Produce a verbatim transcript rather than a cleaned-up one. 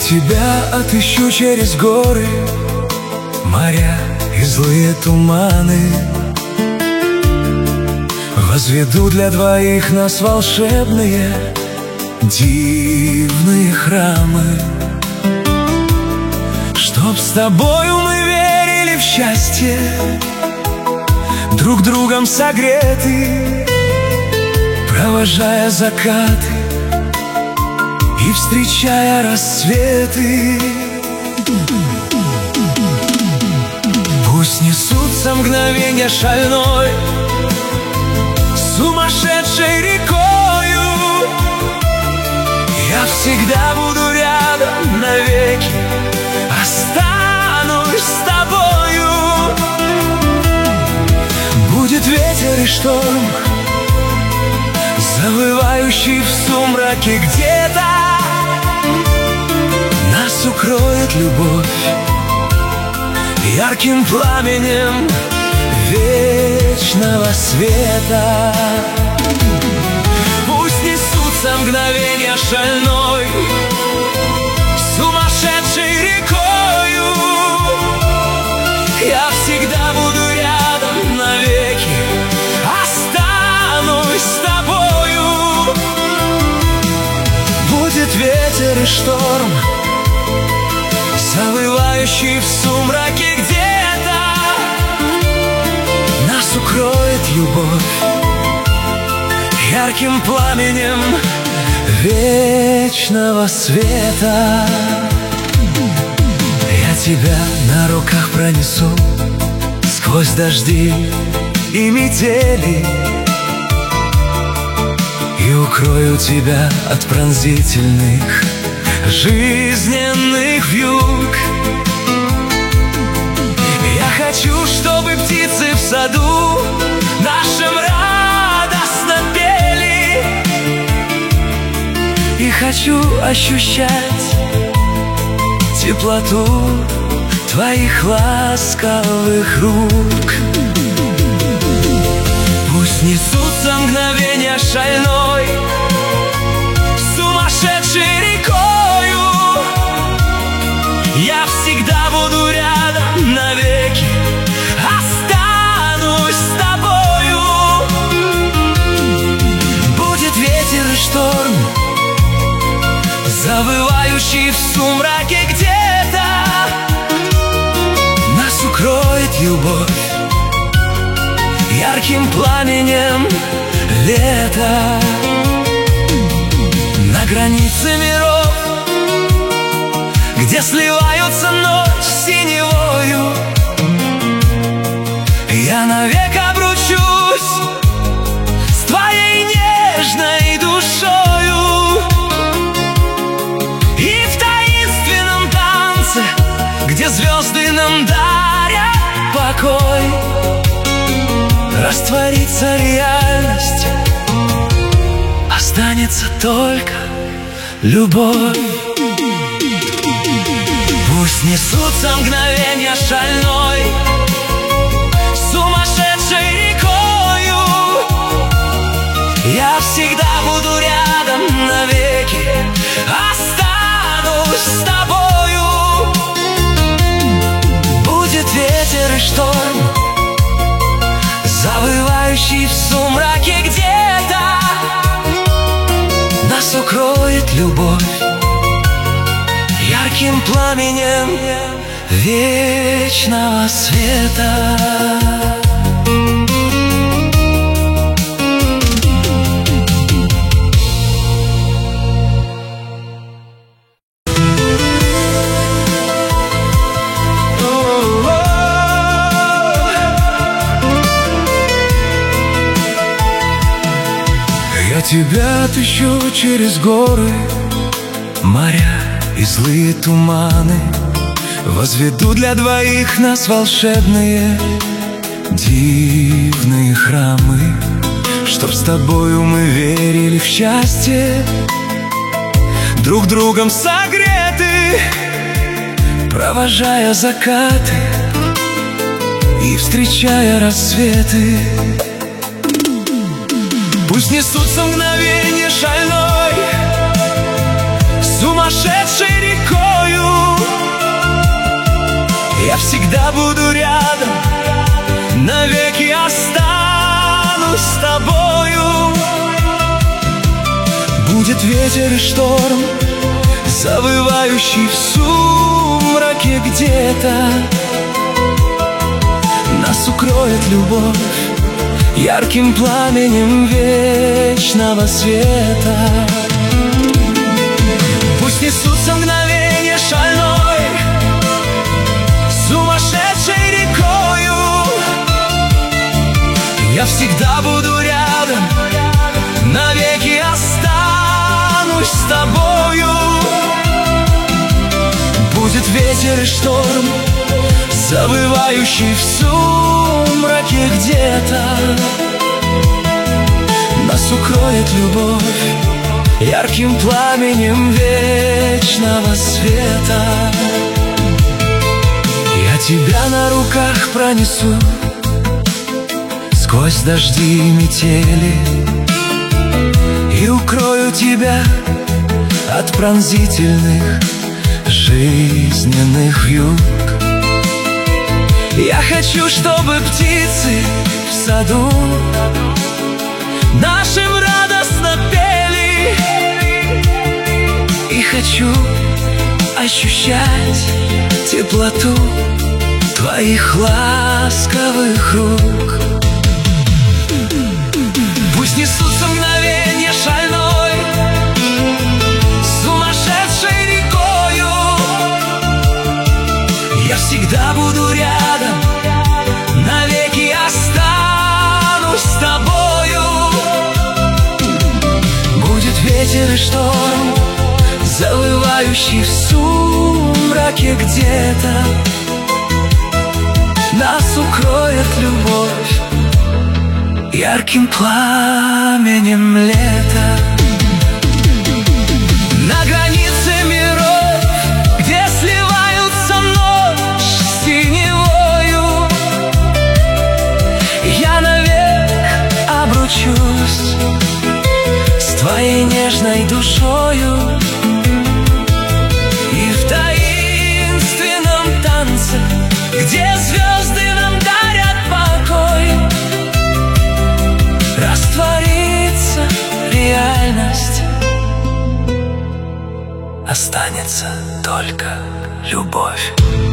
тебя отыщу через горы, моря и злые туманы. Возведу для двоих нас волшебные, дивные храмы. Чтоб с тобою мы верили в счастье, друг другом согреты, провожая закаты и встречая рассветы. Пусть несутся мгновенья шальной, сумасшедшей рекою. Я всегда буду рядом навеки, останусь с тобою. Будет ветер и шторм, завывающий в сумраке где-то. Нас укроет любовь ярким пламенем вечного света. Пусть несутся мгновенья шальной, сумасшедшей рекою. Я всегда буду рядом навеки, останусь с тобою. Будет ветер и шторм, завывающий в сумраке где-то. Нас укроет любовь ярким пламенем вечного света. Я тебя на руках пронесу сквозь дожди и метели и укрою тебя от пронзительных жизненных вьюг. Я хочу, чтобы птицы в саду нашем радостно пели, и хочу ощущать теплоту твоих ласковых рук. Пусть несутся мгновенья шальной, сумасшедшей рекою. Я всегда буду рядом навеки, останусь с тобою. Будет ветер и шторм, завывающий в сумраке где-то. Нас укроет любовь ярким пламенем лета. На границе миров, где сливаются ночь с синевою, я навек обручусь с твоей нежной душою. И в таинственном танце, где звезды нам дарят покой, растворится реальность, останется только любовь. Пусть несутся мгновенья шальной, сумасшедшей рекою. Я всегда буду рядом навеки, останусь с тобою. Будет ветер и шторм, завывающий в сумраке где-то. Нас укроет любовь ярким пламенем вечного света. Я тебя отыщу через горы, моря и злые туманы. Возведу для двоих нас волшебные, дивные храмы. Чтоб с тобою мы верили в счастье, друг другом согреты, провожая закаты и встречая рассветы. Пусть несутся мгновенья шальной, сумасшедшей рекой. Я всегда буду рядом, навеки останусь с тобою. Будет ветер и шторм, завывающий в сумраке где-то. Нас укроет любовь ярким пламенем вечного света. Пусть несутся мгновения шальной, сумасшедшей рекою. Я всегда буду рядом, навеки останусь с тобою. Будет ветер и шторм, завывающий в сумраке где-то. Нас укроет любовь ярким пламенем вечного света. Я тебя на руках пронесу сквозь дожди и метели и укрою тебя от пронзительных жизненных вьюг. Я хочу, чтобы птицы в саду нашим радостно пели, и хочу ощущать теплоту твоих ласковых рук. Пусть несутся мгновения шальной, сумасшедшей рекою. Я всегда буду рядом, навеки останусь с тобою. Будет ветер и шторм, завывающий в сумраке где-то. Нас укроет любовь ярким пламенем лета. На границе миров, где сливаются ночь с синевою, я навек обручусь с твоей нежной душою. И в таинственном танце, где звезды нам дарят покой, растворится реальность, останется только любовь.